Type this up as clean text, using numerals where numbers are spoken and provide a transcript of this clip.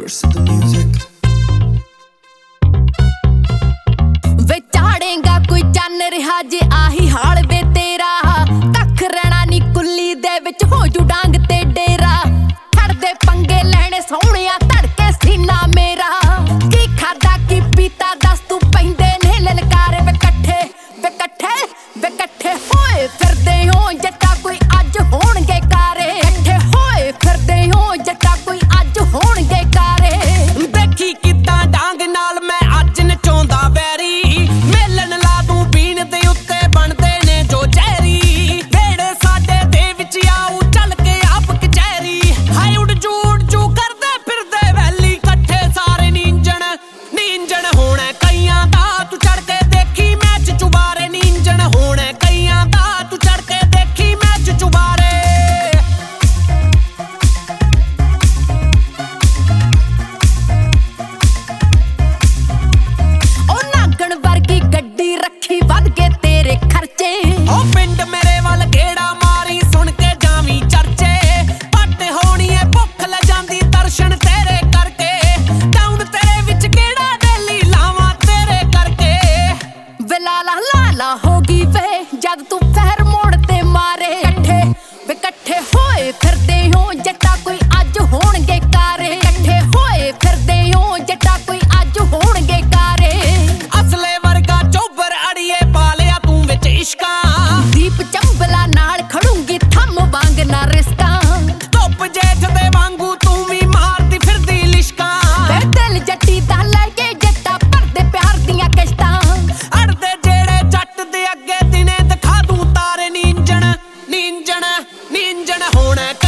Curse of the music. वे चाड़ेगा कोई चन रहा जे आही हाल वे तेरा कख रहना नी कुल्ली दे विच हो जू डांग ते डेरा छड़ दे पंगे लैणे सोहणिया धड़के सीना मेरा की खादा की पीता दस तू पैंदे ने ललकारे वे कट्ठे होए फिरदे हो जट्टा कोई अज होणगे कारे कट्ठे होए फिरदे हो जट्टा कोई अज होणगे कारे देखी किद्दां डांग नाल मैं अज नचाउंदा वैरी मेलन ला दूं बीन दे उत्ते बनदे ने जो जहरी वेड़े साडे दे विच आऊ चल के आप कचहरी हाय उड़ जू करदे फिरदे वैली कट्ठे सारे नींजण होणे कईयां दा तू चढ़ के देखी मैच चुबारे नींजण होणे कईयां दा तू चढ़ के देखी मैच चुबारे वर्गी गड्डी रखी वध के तेरे खर्चे ओ पिंड मेरे वाल गेड़ा मारी सुन के जावी चर्चे पट होनी है भुख ल जांदी दर्शन तेरे करके डाउन तेरे विच गेड़ा डेली लावा तेरे करके वे लाला होगी वे जद तू पैर मोड़ ते मारे कट्ठे होए फिरदे हो जट्टा कोई अज होणगे कारे कट्ठे होए फिरदे हो जट्टा कोई अज होणगे कारे असले वर्गा चोबर अड़िए पालिया तू विच इश्का दीप चंबला नाल खड़ूंगी थम वांग ना रिस्का धुप जेठ दे वांगू तू भी मारदी फिरदी लिशका दिल जट्टी दा लगे जट्टा भरदे प्यार दियां किश्तां अड़दे जेड़े जट दे अगे दिने दिखा दूं तारे नींजण होणे